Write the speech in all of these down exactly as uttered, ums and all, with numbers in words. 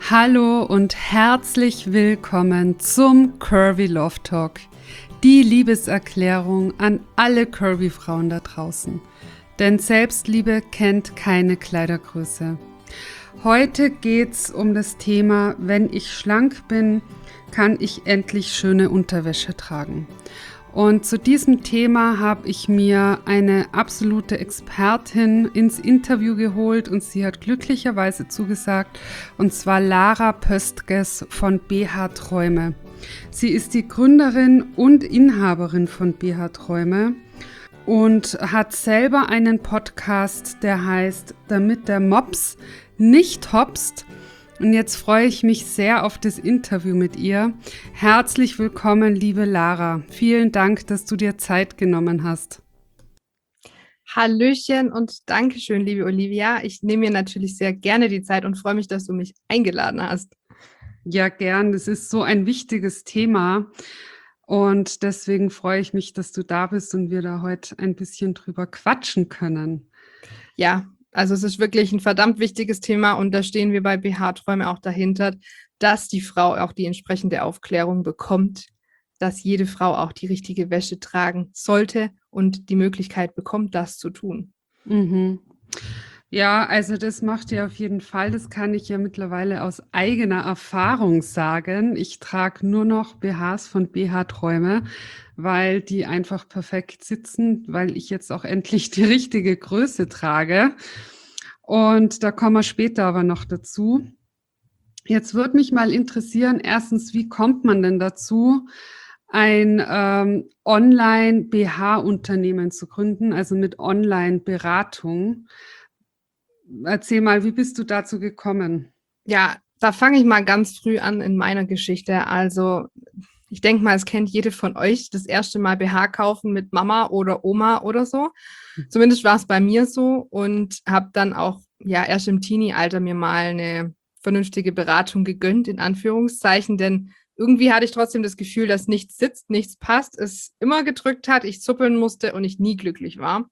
Hallo und herzlich willkommen zum Curvy Love Talk, die Liebeserklärung an alle Curvy-Frauen da draußen. Denn Selbstliebe kennt keine Kleidergröße. Heute geht's um das Thema, wenn ich schlank bin, kann ich endlich schöne Unterwäsche tragen. Und zu diesem Thema habe ich mir eine absolute Expertin ins Interview geholt und sie hat glücklicherweise zugesagt, und zwar Lara Pöstges von B H Träume. Sie ist die Gründerin und Inhaberin von B H Träume und hat selber einen Podcast, der heißt Damit der Mops nicht hopst. Und jetzt freue ich mich sehr auf das Interview mit ihr. Herzlich willkommen, liebe Lara. Vielen Dank, dass du dir Zeit genommen hast. Hallöchen und Dankeschön, liebe Olivia. Ich nehme mir natürlich sehr gerne die Zeit und freue mich, dass du mich eingeladen hast. Ja, gern. Das ist so ein wichtiges Thema. Und deswegen freue ich mich, dass du da bist und wir da heute ein bisschen drüber quatschen können. Ja, also es ist wirklich ein verdammt wichtiges Thema und da stehen wir bei B H Träume auch dahinter, dass die Frau auch die entsprechende Aufklärung bekommt, dass jede Frau auch die richtige Wäsche tragen sollte und die Möglichkeit bekommt, das zu tun. Mhm. Ja, also das macht ihr auf jeden Fall. Das kann ich ja mittlerweile aus eigener Erfahrung sagen. Ich trage nur noch B Hs von B H Träume, weil die einfach perfekt sitzen, weil ich jetzt auch endlich die richtige Größe trage. Und da kommen wir später aber noch dazu. Jetzt würde mich mal interessieren, erstens, wie kommt man denn dazu, ein ähm, Online-B H-Unternehmen zu gründen, also mit Online-Beratung? Erzähl mal, wie bist du dazu gekommen? Ja, da fange ich mal ganz früh an in meiner Geschichte. Also ich denke mal, es kennt jede von euch, das erste Mal B H kaufen mit Mama oder Oma oder so. Zumindest war es bei mir so und habe dann auch ja erst im Teenie-Alter mir mal eine vernünftige Beratung gegönnt, in Anführungszeichen, denn irgendwie hatte ich trotzdem das Gefühl, dass nichts sitzt, nichts passt, es immer gedrückt hat, ich zuppeln musste und ich nie glücklich war.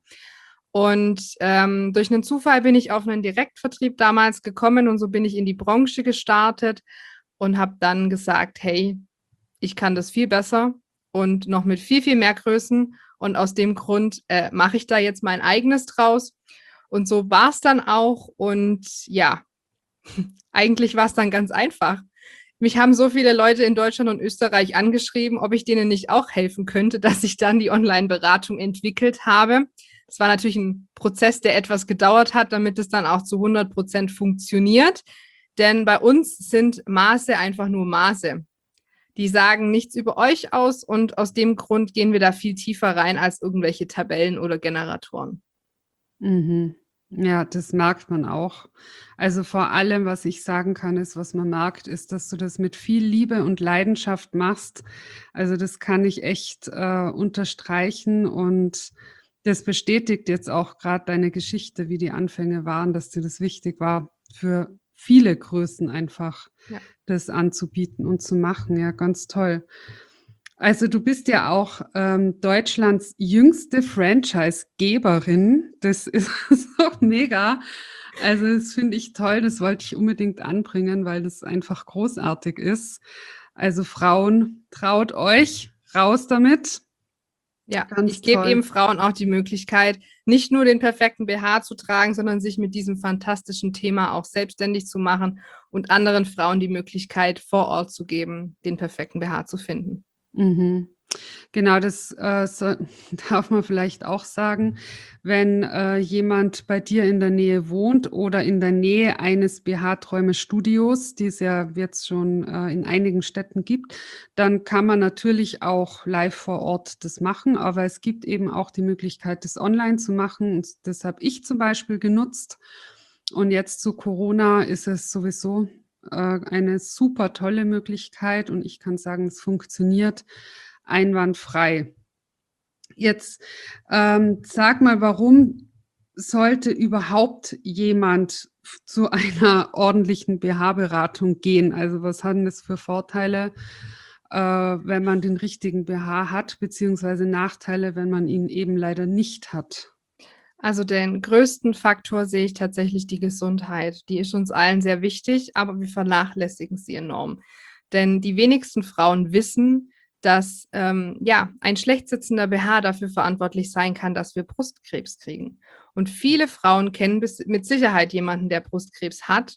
Und ähm, durch einen Zufall bin ich auf einen Direktvertrieb damals gekommen und so bin ich in die Branche gestartet und habe dann gesagt, hey, ich kann das viel besser und noch mit viel, viel mehr Größen. Und aus dem Grund äh, mache ich da jetzt mein eigenes draus. Und so war es dann auch. Und ja, eigentlich war es dann ganz einfach. Mich haben so viele Leute in Deutschland und Österreich angeschrieben, ob ich denen nicht auch helfen könnte, dass ich dann die Online-Beratung entwickelt habe. Es war natürlich ein Prozess, der etwas gedauert hat, damit es dann auch zu hundert Prozent funktioniert. Denn bei uns sind Maße einfach nur Maße. Die sagen nichts über euch aus und aus dem Grund gehen wir da viel tiefer rein als irgendwelche Tabellen oder Generatoren. Mhm. Ja, das merkt man auch. Also vor allem, was ich sagen kann, ist, was man merkt, ist, dass du das mit viel Liebe und Leidenschaft machst. Also das kann ich echt äh, unterstreichen und das bestätigt jetzt auch gerade deine Geschichte, wie die Anfänge waren, dass dir das wichtig war, für viele Größen einfach Ja. das anzubieten und zu machen. Ja, ganz toll. Also du bist ja auch ähm, Deutschlands jüngste Franchise-Geberin. Das ist so mega. Also das finde ich toll. Das wollte ich unbedingt anbringen, weil das einfach großartig ist. Also Frauen, traut euch, raus damit. Ja, Ganz ich gebe toll. eben Frauen auch die Möglichkeit, nicht nur den perfekten B H zu tragen, sondern sich mit diesem fantastischen Thema auch selbstständig zu machen und anderen Frauen die Möglichkeit vor Ort zu geben, den perfekten B H zu finden. Mhm. Genau, das äh, so, darf man vielleicht auch sagen, wenn äh, jemand bei dir in der Nähe wohnt oder in der Nähe eines B H-Träume-Studios, die es ja jetzt schon äh, in einigen Städten gibt, dann kann man natürlich auch live vor Ort das machen, aber es gibt eben auch die Möglichkeit, das online zu machen. Und das habe ich zum Beispiel genutzt. Und jetzt zu Corona ist es sowieso äh, eine super tolle Möglichkeit und ich kann sagen, es funktioniert einwandfrei. Jetzt ähm, sag mal, warum sollte überhaupt jemand zu einer ordentlichen B H-Beratung gehen? Also was hat denn das für Vorteile, äh, wenn man den richtigen B H hat, beziehungsweise Nachteile, wenn man ihn eben leider nicht hat? Also den größten Faktor sehe ich tatsächlich die Gesundheit. Die ist uns allen sehr wichtig, aber wir vernachlässigen sie enorm. Denn die wenigsten Frauen wissen, dass ähm, ja, ein schlecht sitzender B H dafür verantwortlich sein kann, dass wir Brustkrebs kriegen. Und viele Frauen kennen bis, mit Sicherheit jemanden, der Brustkrebs hat.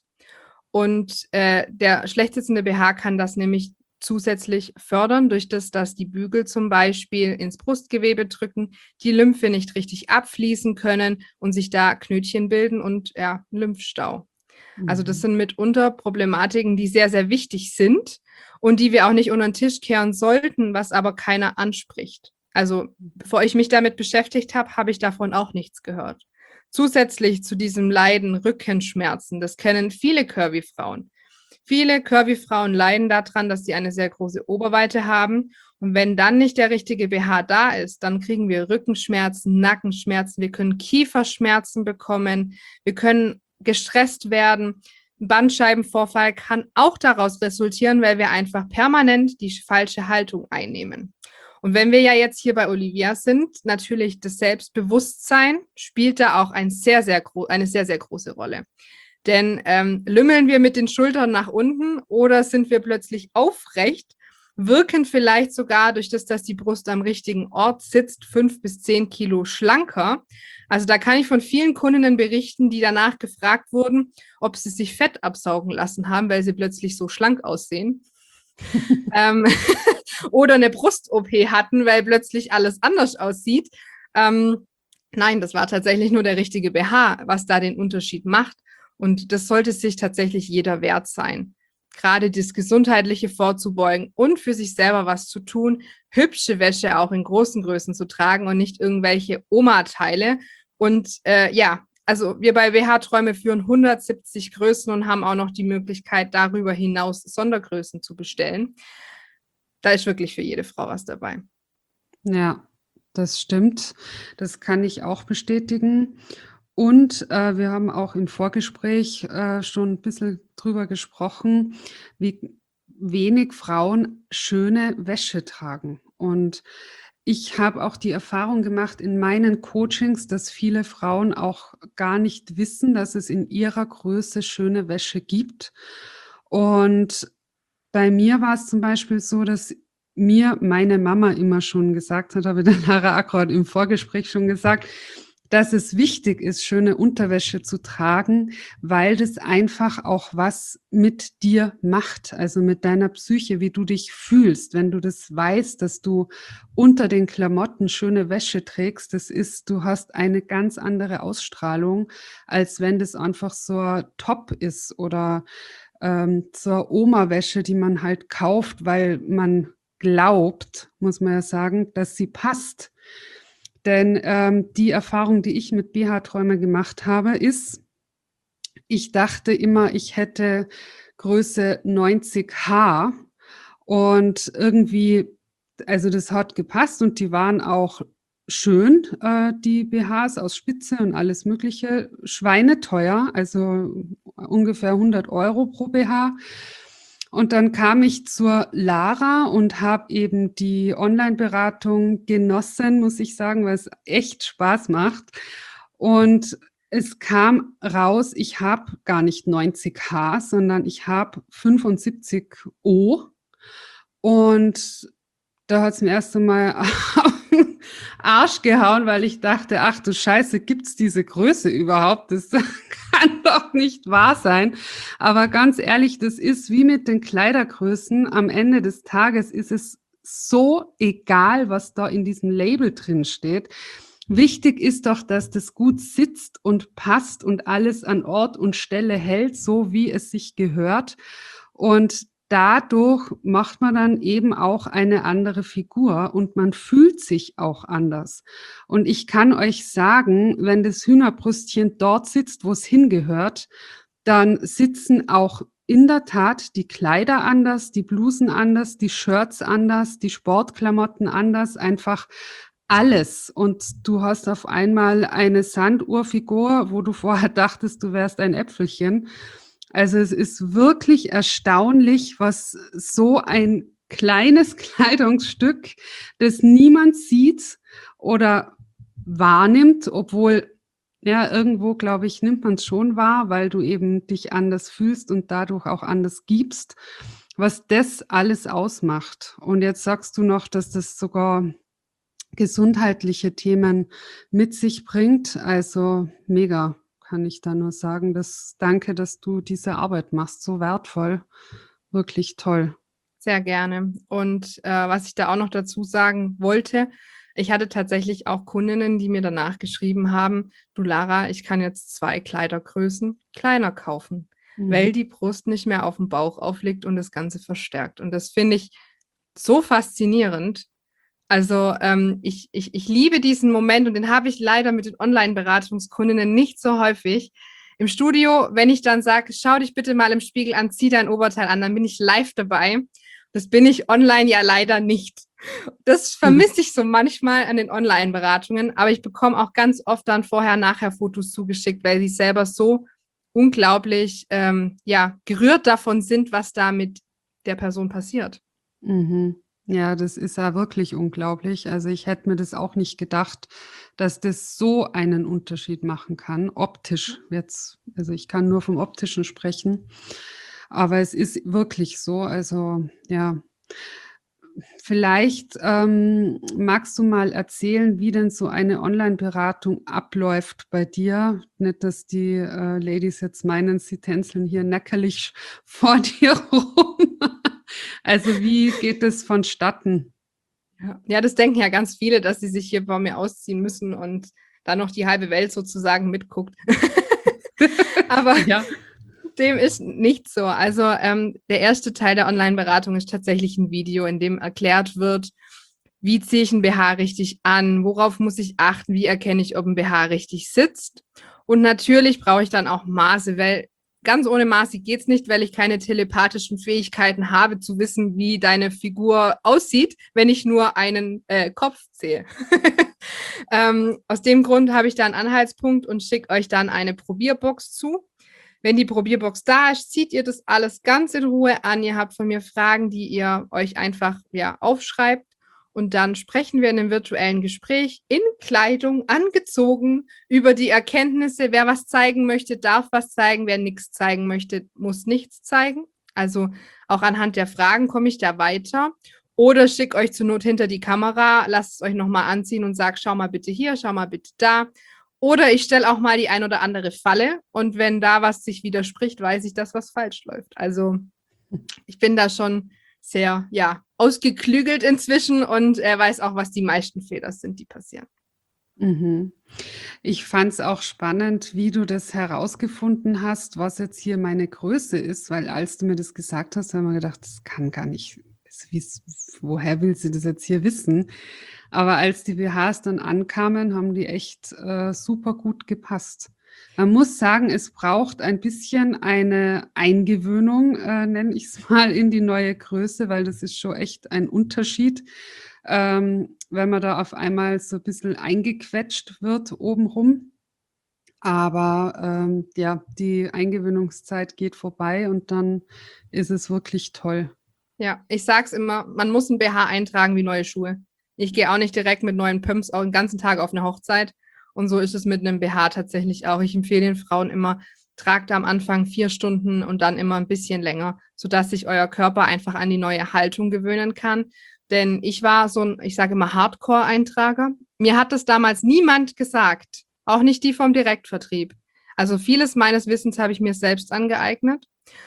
Und äh, der schlecht sitzende B H kann das nämlich zusätzlich fördern, durch das, dass die Bügel zum Beispiel ins Brustgewebe drücken, die Lymphe nicht richtig abfließen können und sich da Knötchen bilden und ja, Lymphstau. Also das sind mitunter Problematiken, die sehr, sehr wichtig sind und die wir auch nicht unter den Tisch kehren sollten, was aber keiner anspricht. Also bevor ich mich damit beschäftigt habe, habe ich davon auch nichts gehört. Zusätzlich zu diesem Leiden Rückenschmerzen, das kennen viele Curvy-Frauen. Viele Curvy-Frauen leiden daran, dass sie eine sehr große Oberweite haben. Und wenn dann nicht der richtige B H da ist, dann kriegen wir Rückenschmerzen, Nackenschmerzen, wir können Kieferschmerzen bekommen, wir können gestresst werden. Ein Bandscheibenvorfall kann auch daraus resultieren, weil wir einfach permanent die falsche Haltung einnehmen. Und wenn wir ja jetzt hier bei Olivia sind, natürlich das Selbstbewusstsein spielt da auch ein sehr, sehr gro- eine sehr, sehr große Rolle. Denn ähm, lümmeln wir mit den Schultern nach unten oder sind wir plötzlich aufrecht, wirken vielleicht sogar durch das, dass die Brust am richtigen Ort sitzt, fünf bis zehn Kilo schlanker. Also da kann ich von vielen Kundinnen berichten, die danach gefragt wurden, ob sie sich Fett absaugen lassen haben, weil sie plötzlich so schlank aussehen. ähm, oder eine Brust-O P hatten, weil plötzlich alles anders aussieht. Ähm, nein, das war tatsächlich nur der richtige B H, was da den Unterschied macht. Und das sollte sich tatsächlich jeder wert sein. Gerade das Gesundheitliche vorzubeugen und für sich selber was zu tun, hübsche Wäsche auch in großen Größen zu tragen und nicht irgendwelche Oma-Teile. Und äh, ja, also wir bei W H-Träume führen hundertsiebzig Größen und haben auch noch die Möglichkeit, darüber hinaus Sondergrößen zu bestellen. Da ist wirklich für jede Frau was dabei. Ja, das stimmt. Das kann ich auch bestätigen. Und äh, wir haben auch im Vorgespräch äh, schon ein bisschen drüber gesprochen, wie wenig Frauen schöne Wäsche tragen. Und ich habe auch die Erfahrung gemacht in meinen Coachings, dass viele Frauen auch gar nicht wissen, dass es in ihrer Größe schöne Wäsche gibt. Und bei mir war es zum Beispiel so, dass mir meine Mama immer schon gesagt hat, habe ich der Lara Ackroyd im Vorgespräch schon gesagt, dass es wichtig ist, schöne Unterwäsche zu tragen, weil das einfach auch was mit dir macht, also mit deiner Psyche, wie du dich fühlst. Wenn du das weißt, dass du unter den Klamotten schöne Wäsche trägst, das ist, du hast eine ganz andere Ausstrahlung, als wenn das einfach so ein Top ist oder ähm, zur Oma-Wäsche, die man halt kauft, weil man glaubt, muss man ja sagen, dass sie passt. Denn ähm, die Erfahrung, die ich mit B H-Träume gemacht habe, ist, ich dachte immer, ich hätte Größe neunzig H und irgendwie, also das hat gepasst und die waren auch schön, äh, die B Hs aus Spitze und alles Mögliche, schweineteuer, also ungefähr hundert Euro pro B H. Und dann kam ich zur Lara und habe eben die Online-Beratung genossen, muss ich sagen, weil es echt Spaß macht. Und es kam raus, ich habe gar nicht neunzig H, sondern ich habe fünfundsiebzig O. Und da hat es mir erst einmal auf den Arsch gehauen, weil ich dachte, ach du Scheiße, gibt es diese Größe überhaupt? Das kann doch nicht wahr sein. Aber ganz ehrlich, das ist wie mit den Kleidergrößen. Am Ende des Tages ist es so egal, was da in diesem Label drin steht. Wichtig ist doch, dass das gut sitzt und passt und alles an Ort und Stelle hält, so wie es sich gehört. Und dadurch macht man dann eben auch eine andere Figur und man fühlt sich auch anders. Und ich kann euch sagen, wenn das Hühnerbrüstchen dort sitzt, wo es hingehört, dann sitzen auch in der Tat die Kleider anders, die Blusen anders, die Shirts anders, die Sportklamotten anders, einfach alles. Und du hast auf einmal eine Sanduhrfigur, wo du vorher dachtest, du wärst ein Äpfelchen. Also es ist wirklich erstaunlich, was so ein kleines Kleidungsstück, das niemand sieht oder wahrnimmt, obwohl Ja, irgendwo, glaube ich, nimmt man es schon wahr, weil du eben dich anders fühlst und dadurch auch anders gibst, was das alles ausmacht. Und jetzt sagst du noch, dass das sogar gesundheitliche Themen mit sich bringt. Also mega, kann ich da nur sagen. Das, danke, dass du diese Arbeit machst. So wertvoll. Wirklich toll. Sehr gerne. Und äh, was ich da auch noch dazu sagen wollte, ich hatte tatsächlich auch Kundinnen, die mir danach geschrieben haben, du Lara, ich kann jetzt zwei Kleidergrößen kleiner kaufen, Mhm. weil die Brust nicht mehr auf dem Bauch aufliegt und das Ganze verstärkt. Und das finde ich so faszinierend. Also ähm, ich, ich, ich liebe diesen Moment und den habe ich leider mit den Online-Beratungskundinnen nicht so häufig. Im Studio, wenn ich dann sage, schau dich bitte mal im Spiegel an, zieh dein Oberteil an, dann bin ich live dabei. Das bin ich online ja leider nicht. Das vermisse ich so manchmal an den Online-Beratungen, aber ich bekomme auch ganz oft dann vorher-nachher Fotos zugeschickt, weil sie selber so unglaublich ähm, ja, gerührt davon sind, was da mit der Person passiert. Mhm. Ja, das ist ja wirklich unglaublich. Also ich hätte mir das auch nicht gedacht, dass das so einen Unterschied machen kann, optisch jetzt. Also ich kann nur vom Optischen sprechen, aber es ist wirklich so. Also ja, vielleicht ähm, magst du mal erzählen, wie denn so eine Online-Beratung abläuft bei dir. Nicht, dass die äh, Ladies jetzt meinen, sie tänzeln hier neckerlich vor dir rum. Also wie geht es vonstatten? Ja. ja, das denken ja ganz viele, dass sie sich hier bei mir ausziehen müssen und dann noch die halbe Welt sozusagen mitguckt. Aber Ja. dem ist nicht so. Also ähm, der erste Teil der Online-Beratung ist tatsächlich ein Video, in dem erklärt wird, wie ziehe ich ein B H richtig an, worauf muss ich achten, wie erkenne ich, ob ein B H richtig sitzt. Und natürlich brauche ich dann auch Maße, weil ganz ohne Maße geht's nicht, weil ich keine telepathischen Fähigkeiten habe, zu wissen, wie deine Figur aussieht, wenn ich nur einen äh, Kopf sehe. ähm, aus dem Grund habe ich da einen Anhaltspunkt und schicke euch dann eine Probierbox zu. Wenn die Probierbox da ist, zieht ihr das alles ganz in Ruhe an. Ihr habt von mir Fragen, die ihr euch einfach ja, aufschreibt. Und dann sprechen wir in einem virtuellen Gespräch in Kleidung, angezogen, über die Erkenntnisse. Wer was zeigen möchte, darf was zeigen. Wer nichts zeigen möchte, muss nichts zeigen. Also auch anhand der Fragen komme ich da weiter. Oder schicke euch zur Not hinter die Kamera, lasst es euch nochmal anziehen und sag, schau mal bitte hier, schau mal bitte da. Oder ich stelle auch mal die ein oder andere Falle und wenn da was sich widerspricht, weiß ich, dass was falsch läuft. Also ich bin da schon sehr, ja, ausgeklügelt inzwischen und er weiß auch, was die meisten Fehler sind, die passieren. Mhm. Ich fand es auch spannend, wie du das herausgefunden hast, was jetzt hier meine Größe ist, weil als du mir das gesagt hast, haben wir gedacht, das kann gar nicht, das, wie's- woher will sie das jetzt hier wissen? Aber als die B Hs dann ankamen, haben die echt äh, super gut gepasst. Man muss sagen, es braucht ein bisschen eine Eingewöhnung, äh, nenne ich es mal, in die neue Größe, weil das ist schon echt ein Unterschied, ähm, wenn man da auf einmal so ein bisschen eingequetscht wird obenrum. Aber ähm, ja, die Eingewöhnungszeit geht vorbei und dann ist es wirklich toll. Ja, ich sag's immer, man muss ein B H eintragen wie neue Schuhe. Ich gehe auch nicht direkt mit neuen Pumps auch den ganzen Tag auf eine Hochzeit. Und so ist es mit einem B H tatsächlich auch. Ich empfehle den Frauen immer, tragt am Anfang vier Stunden und dann immer ein bisschen länger, sodass sich euer Körper einfach an die neue Haltung gewöhnen kann. Denn ich war so ein, ich sage immer, Hardcore-Eintrager. Mir hat das damals niemand gesagt, auch nicht die vom Direktvertrieb. Also vieles meines Wissens habe ich mir selbst angeeignet.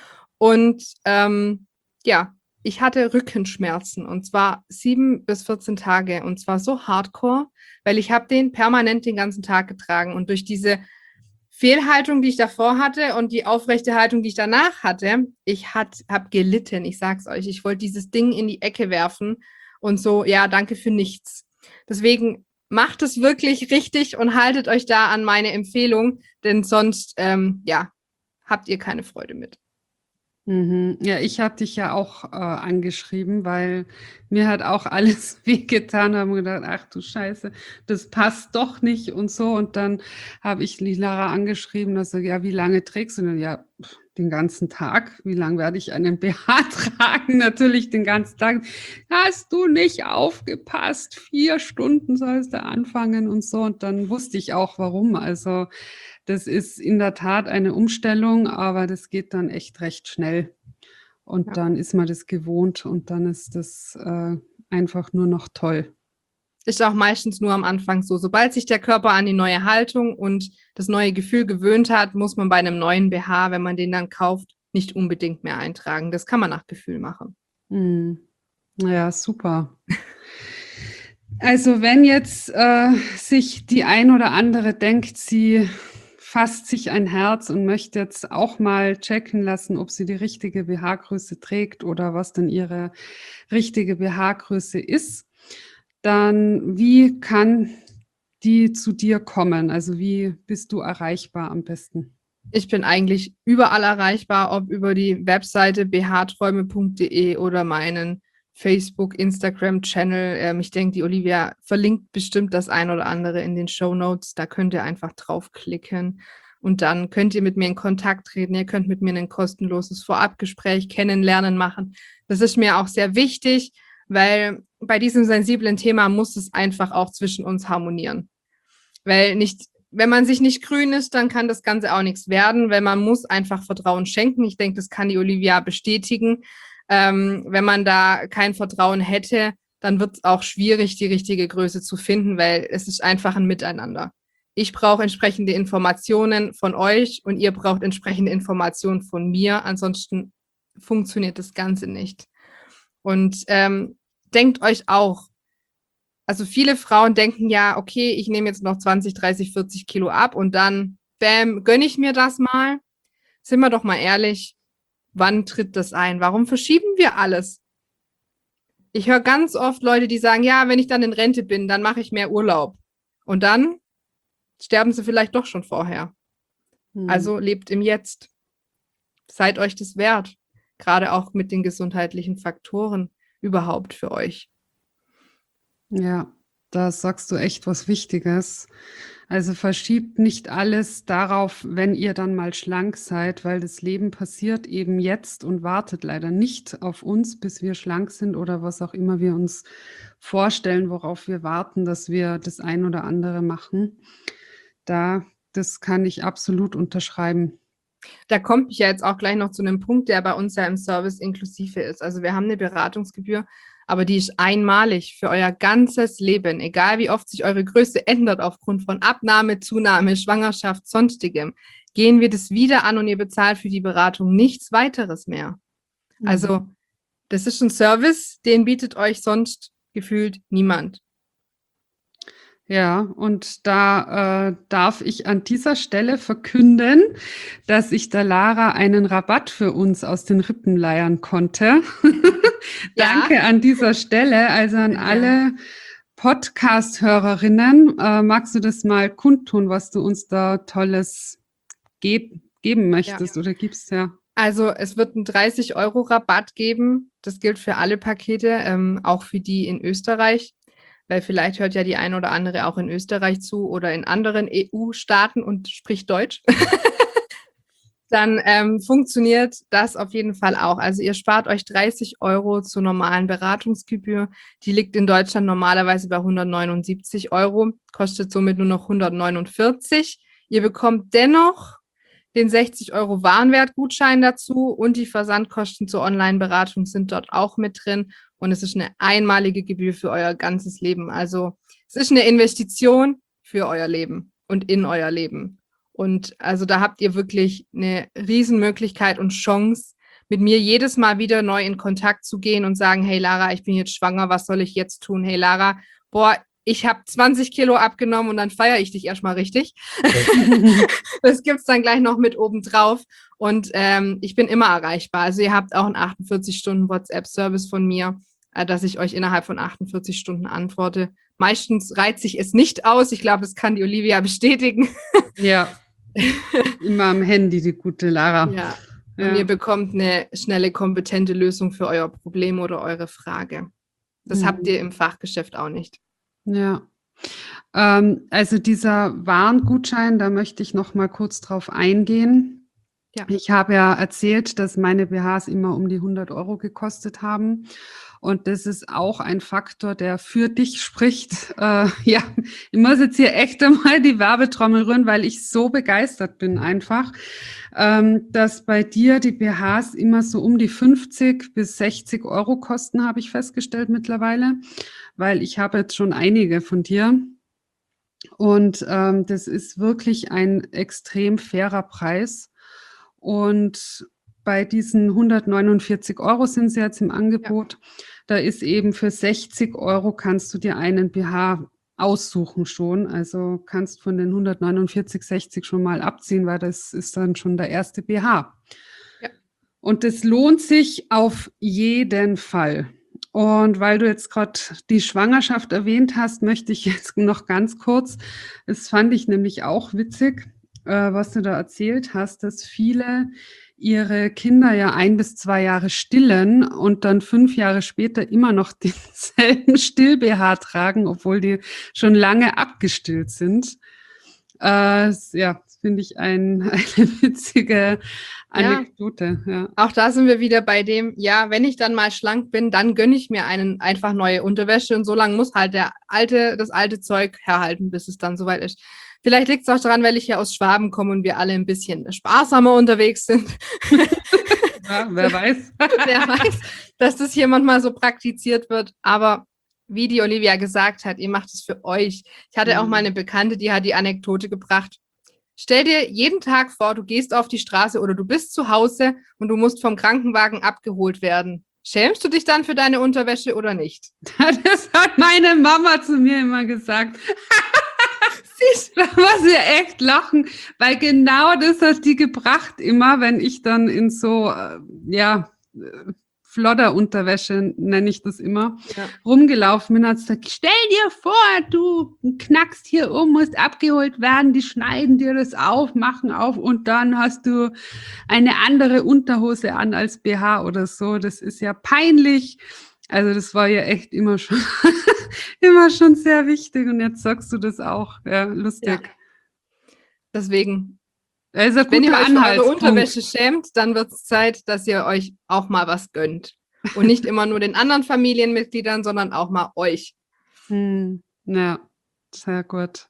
Und ähm, ja, ich hatte Rückenschmerzen und zwar sieben bis vierzehn Tage und zwar so hardcore, weil ich habe den permanent den ganzen Tag getragen und durch diese Fehlhaltung, die ich davor hatte und die aufrechte Haltung, die ich danach hatte, ich habe gelitten, ich sag's euch, ich wollte dieses Ding in die Ecke werfen und so, ja, danke für nichts. Deswegen macht es wirklich richtig und haltet euch da an meine Empfehlung, denn sonst, ähm, ja, habt ihr keine Freude mit. Mhm. Ja, ich habe dich ja auch äh, angeschrieben, weil mir hat auch alles wehgetan, haben gedacht, ach du Scheiße, das passt doch nicht und so. Und dann habe ich die Lara angeschrieben, dass sie, ja, wie lange trägst du denn? Ja, den ganzen Tag. Wie lange werde ich einen B H tragen? Natürlich den ganzen Tag. Hast du nicht aufgepasst? Vier Stunden sollst du anfangen und so. Und dann wusste ich auch, warum. Also das ist in der Tat eine Umstellung, aber das geht dann echt recht schnell. Und Ja. dann ist man das gewohnt und dann ist das äh, einfach nur noch toll. Ist auch meistens nur am Anfang so. Sobald sich der Körper an die neue Haltung und das neue Gefühl gewöhnt hat, muss man bei einem neuen B H, wenn man den dann kauft, nicht unbedingt mehr eintragen. Das kann man nach Gefühl machen. Hm. Ja, super. Also wenn jetzt äh, sich die ein oder andere denkt, sie fasst sich ein Herz und möchte jetzt auch mal checken lassen, ob sie die richtige B H-Größe trägt oder was denn ihre richtige B H-Größe ist, dann wie kann die zu dir kommen? Also wie bist du erreichbar am besten? Ich bin eigentlich überall erreichbar, ob über die Webseite b h träume punkt d e oder meinen Facebook, Instagram-Channel. Ähm, ich denke, die Olivia verlinkt bestimmt das ein oder andere in den Shownotes. Da könnt ihr einfach draufklicken und dann könnt ihr mit mir in Kontakt treten. Ihr könnt mit mir ein kostenloses Vorabgespräch kennenlernen machen. Das ist mir auch sehr wichtig, weil bei diesem sensiblen Thema muss es einfach auch zwischen uns harmonieren. Weil nicht, wenn man sich nicht grün ist, dann kann das Ganze auch nichts werden, weil man muss einfach Vertrauen schenken. Ich denke, das kann die Olivia bestätigen. Ähm, wenn man da kein Vertrauen hätte, dann wird es auch schwierig, die richtige Größe zu finden, weil es ist einfach ein Miteinander. Ich brauche entsprechende Informationen von euch und ihr braucht entsprechende Informationen von mir. Ansonsten funktioniert das Ganze nicht. Und ähm, denkt euch auch, also viele Frauen denken ja, okay, ich nehme jetzt noch zwanzig, dreißig, vierzig Kilo ab und dann, bam, gönne ich mir das mal. Sind wir doch mal ehrlich, wann tritt das ein? Warum verschieben wir alles? Ich höre ganz oft Leute, die sagen, ja, wenn ich dann in Rente bin, dann mache ich mehr Urlaub. Und dann sterben sie vielleicht doch schon vorher. Hm. Also lebt im Jetzt. Seid euch das wert. Gerade auch mit den gesundheitlichen Faktoren überhaupt für euch. Ja, da sagst du echt was Wichtiges. Also verschiebt nicht alles darauf, wenn ihr dann mal schlank seid, weil das Leben passiert eben jetzt und wartet leider nicht auf uns, bis wir schlank sind oder was auch immer wir uns vorstellen, worauf wir warten, dass wir das ein oder andere machen. Da, das kann ich absolut unterschreiben. Da komme ich ja jetzt auch gleich noch zu einem Punkt, der bei uns ja im Service inklusive ist. Also wir haben eine Beratungsgebühr, aber die ist einmalig für euer ganzes Leben, egal wie oft sich eure Größe ändert aufgrund von Abnahme, Zunahme, Schwangerschaft, sonstigem. Gehen wir das wieder an und ihr bezahlt für die Beratung nichts weiteres mehr. Mhm. Also das ist ein Service, den bietet euch sonst gefühlt niemand. Ja, und da äh, darf ich an dieser Stelle verkünden, dass ich der Lara einen Rabatt für uns aus den Rippen leiern konnte. Danke an dieser Stelle, also an Ja. alle Podcast-Hörerinnen. Äh, magst du das mal kundtun, was du uns da Tolles ge geben möchtest Ja. oder gibst? Ja. Also es wird einen dreißig Euro Rabatt geben. Das gilt für alle Pakete, ähm, auch für die in Österreich. Weil vielleicht hört ja die eine oder andere auch in Österreich zu oder in anderen E U-Staaten und spricht Deutsch. Dann ähm, funktioniert das auf jeden Fall auch. Also ihr spart euch dreißig Euro zur normalen Beratungsgebühr. Die liegt in Deutschland normalerweise bei hundertneunundsiebzig Euro, kostet somit nur noch hundertneunundvierzig. Ihr bekommt dennoch den sechzig Euro Warenwertgutschein dazu und die Versandkosten zur Online-Beratung sind dort auch mit drin. Und es ist eine einmalige Gebühr für euer ganzes Leben. Also es ist eine Investition für euer Leben und in euer Leben. Und also da habt ihr wirklich eine Riesenmöglichkeit und Chance, mit mir jedes Mal wieder neu in Kontakt zu gehen und sagen, hey Lara, ich bin jetzt schwanger, was soll ich jetzt tun? Hey Lara, boah, ich habe zwanzig Kilo abgenommen und dann feiere ich dich erstmal richtig. Das gibt's dann gleich noch mit oben drauf. Und ähm, ich bin immer erreichbar. Also ihr habt auch einen achtundvierzig Stunden WhatsApp-Service von mir, äh, dass ich euch innerhalb von achtundvierzig Stunden antworte. Meistens reizt sich es nicht aus. Ich glaube, das kann die Olivia bestätigen. Ja, immer am Handy, die gute Lara. Ja. Ja. Und ihr bekommt eine schnelle, kompetente Lösung für euer Problem oder eure Frage. Das Mhm. habt ihr im Fachgeschäft auch nicht. Ja, ähm, also dieser Warengutschein, da möchte ich noch mal kurz drauf eingehen. Ja. Ich habe ja erzählt, dass meine B Hs immer um die hundert Euro gekostet haben. Und das ist auch ein Faktor, der für dich spricht. Äh, ja, ich muss jetzt hier echt einmal die Werbetrommel rühren, weil ich so begeistert bin einfach, ähm, dass bei dir die B Hs immer so um die fünfzig bis sechzig Euro kosten, habe ich festgestellt mittlerweile, weil ich habe jetzt schon einige von dir. Und ähm, das ist wirklich ein extrem fairer Preis. Und bei diesen hundertneunundvierzig Euro sind sie jetzt im Angebot. Ja. Da ist eben für sechzig Euro kannst du dir einen B H aussuchen schon. Also kannst von den hundertneunundvierzig, sechzig schon mal abziehen, weil das ist dann schon der erste B H. Ja. Und das lohnt sich auf jeden Fall. Und weil du jetzt gerade die Schwangerschaft erwähnt hast, möchte ich jetzt noch ganz kurz, das fand ich nämlich auch witzig, äh, was du da erzählt hast, dass viele ihre Kinder ja ein bis zwei Jahre stillen und dann fünf Jahre später immer noch denselben Still-B H tragen, obwohl die schon lange abgestillt sind. Äh, ja, das finde ich ein, eine witzige Anekdote. Ja. Ja. Auch da sind wir wieder bei dem, ja, wenn ich dann mal schlank bin, dann gönne ich mir einen einfach neue Unterwäsche und so lange muss halt der alte, das alte Zeug herhalten, bis es dann soweit ist. Vielleicht liegt es auch daran, weil ich ja aus Schwaben komme und wir alle ein bisschen sparsamer unterwegs sind. Ja, wer weiß. Wer weiß, dass das hier manchmal so praktiziert wird. Aber wie die Olivia gesagt hat, ihr macht es für euch. Ich hatte mhm. auch mal eine Bekannte, die hat die Anekdote gebracht. Stell dir jeden Tag vor, du gehst auf die Straße oder du bist zu Hause und du musst vom Krankenwagen abgeholt werden. Schämst du dich dann für deine Unterwäsche oder nicht? Das hat meine Mama zu mir immer gesagt. Da muss ich echt lachen, weil genau das hat die gebracht immer, wenn ich dann in so, äh, ja, Flodderunterwäsche, nenne ich das immer, ja. rumgelaufen bin, hat sie gesagt, stell dir vor, du knackst hier um, musst abgeholt werden, die schneiden dir das auf, machen auf und dann hast du eine andere Unterhose an als B H oder so. Das ist ja peinlich. Also das war ja echt immer schon, immer schon sehr wichtig und jetzt sagst du das auch. Ja, lustig. Ja. Deswegen, also wenn ihr euch für eure Unterwäsche schämt, dann wird es Zeit, dass ihr euch auch mal was gönnt. Und nicht immer nur den anderen Familienmitgliedern, sondern auch mal euch. Hm, ja, sehr gut.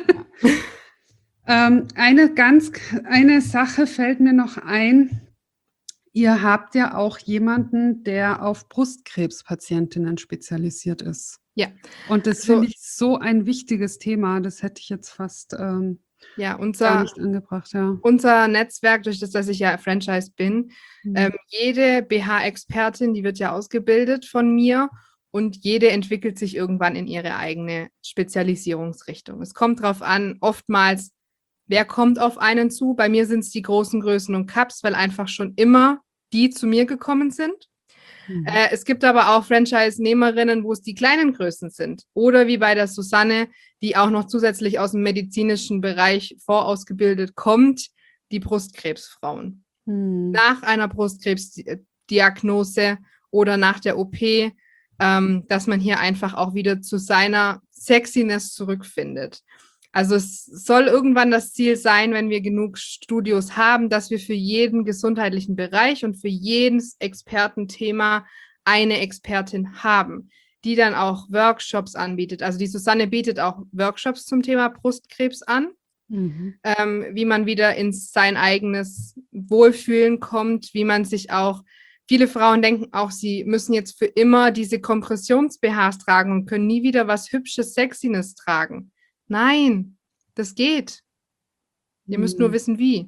ähm, eine ganz, eine Sache fällt mir noch ein. Ihr habt ja auch jemanden, der auf Brustkrebspatientinnen spezialisiert ist. Ja. Und das finde ich so ein wichtiges Thema. Das hätte ich jetzt fast ähm, ja, unser, gar nicht angebracht. Ja. Unser Netzwerk, durch das, dass ich ja Franchise bin, mhm. ähm, jede B H-Expertin, die wird ja ausgebildet von mir und jede entwickelt sich irgendwann in ihre eigene Spezialisierungsrichtung. Es kommt darauf an, oftmals, wer kommt auf einen zu? Bei mir sind es die großen Größen und Cups, weil einfach schon immer die zu mir gekommen sind. Mhm. Äh, es gibt aber auch Franchise-Nehmerinnen, wo es die kleinen Größen sind. Oder wie bei der Susanne, die auch noch zusätzlich aus dem medizinischen Bereich vorausgebildet kommt, die Brustkrebsfrauen. Mhm. Nach einer Brustkrebsdiagnose oder nach der O P, ähm, dass man hier einfach auch wieder zu seiner Sexiness zurückfindet. Also es soll irgendwann das Ziel sein, wenn wir genug Studios haben, dass wir für jeden gesundheitlichen Bereich und für jedes Expertenthema eine Expertin haben, die dann auch Workshops anbietet. Also die Susanne bietet auch Workshops zum Thema Brustkrebs an, mhm. ähm, wie man wieder in sein eigenes Wohlfühlen kommt, wie man sich auch, viele Frauen denken auch, sie müssen jetzt für immer diese Kompressions-B Hs tragen und können nie wieder was Hübsches, Sexiness tragen. Nein, das geht. Ihr müsst nur wissen, wie.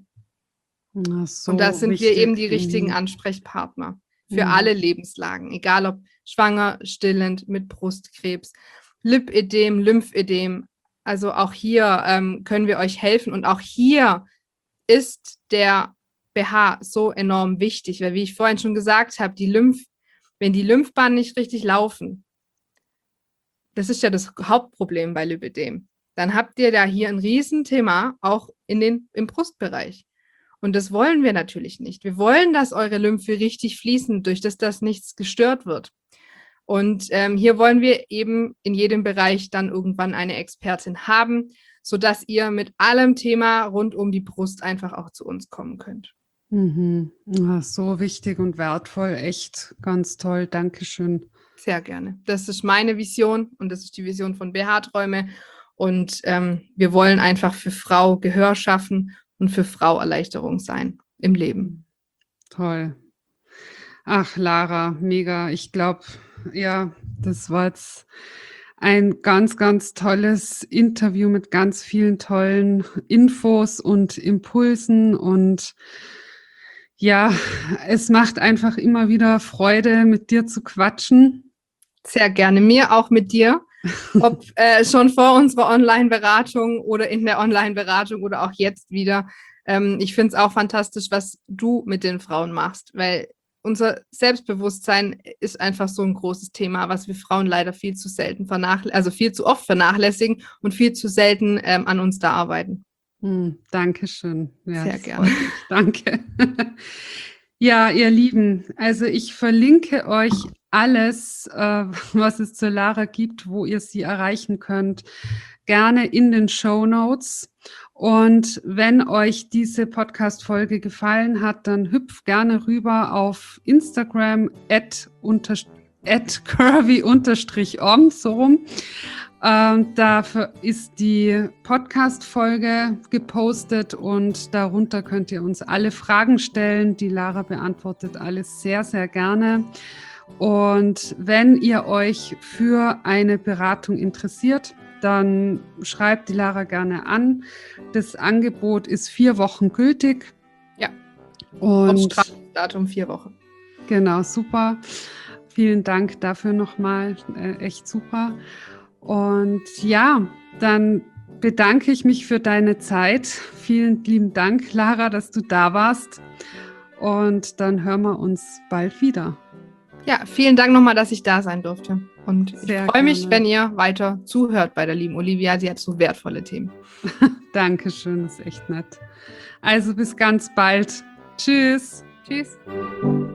So und da sind wichtig. wir eben die richtigen Ansprechpartner für ja. alle Lebenslagen, egal ob schwanger, stillend, mit Brustkrebs, Lipödem, Lymphödem. Also auch hier ähm, können wir euch helfen und auch hier ist der B H so enorm wichtig, weil wie ich vorhin schon gesagt habe, die Lymph, wenn die Lymphbahnen nicht richtig laufen, das ist ja das Hauptproblem bei Lipödem. Dann habt ihr da hier ein Riesenthema, auch in den, im Brustbereich. Und das wollen wir natürlich nicht. Wir wollen, dass eure Lymphe richtig fließen, durch das das nichts gestört wird. Und ähm, hier wollen wir eben in jedem Bereich dann irgendwann eine Expertin haben, sodass ihr mit allem Thema rund um die Brust einfach auch zu uns kommen könnt. Mhm. Ja, so wichtig und wertvoll, echt ganz toll. Dankeschön. Sehr gerne. Das ist meine Vision und das ist die Vision von B H-Träume. Und ähm, wir wollen einfach für Frau Gehör schaffen und für Frau Erleichterung sein im Leben. Toll. Ach, Lara, mega. Ich glaube, ja, das war jetzt ein ganz, ganz tolles Interview mit ganz vielen tollen Infos und Impulsen. Und ja, es macht einfach immer wieder Freude, mit dir zu quatschen. Sehr gerne. Mir auch mit dir. Ob äh, schon vor unserer Online-Beratung oder in der Online-Beratung oder auch jetzt wieder. Ähm, ich finde es auch fantastisch, was du mit den Frauen machst, weil unser Selbstbewusstsein ist einfach so ein großes Thema, was wir Frauen leider viel zu selten vernachlässigen, also viel zu oft vernachlässigen und viel zu selten ähm, an uns da arbeiten. Hm, Dankeschön. Ja, Sehr das gerne. freut mich. Danke. Ja, ihr Lieben, also ich verlinke euch alles, äh, was es zur Lara gibt, wo ihr sie erreichen könnt, gerne in den Shownotes. Und wenn euch diese Podcast-Folge gefallen hat, dann hüpft gerne rüber auf Instagram at, unter, at curvy-om, so rum. Ähm, dafür ist die Podcast-Folge gepostet und darunter könnt ihr uns alle Fragen stellen. Die Lara beantwortet alles sehr, sehr gerne. Und wenn ihr euch für eine Beratung interessiert, dann schreibt die Lara gerne an. Das Angebot ist vier Wochen gültig. Ja. Und Datum vier Wochen. Genau, super. Vielen Dank dafür nochmal. Äh, echt super. Und ja, dann bedanke ich mich für deine Zeit. Vielen lieben Dank, Lara, dass du da warst. Und dann hören wir uns bald wieder. Ja, vielen Dank nochmal, dass ich da sein durfte. Und ich Sehr freue mich, gerne. wenn ihr weiter zuhört bei der lieben Olivia. Sie hat so wertvolle Themen. Dankeschön, das ist echt nett. Also bis ganz bald. Tschüss. Tschüss.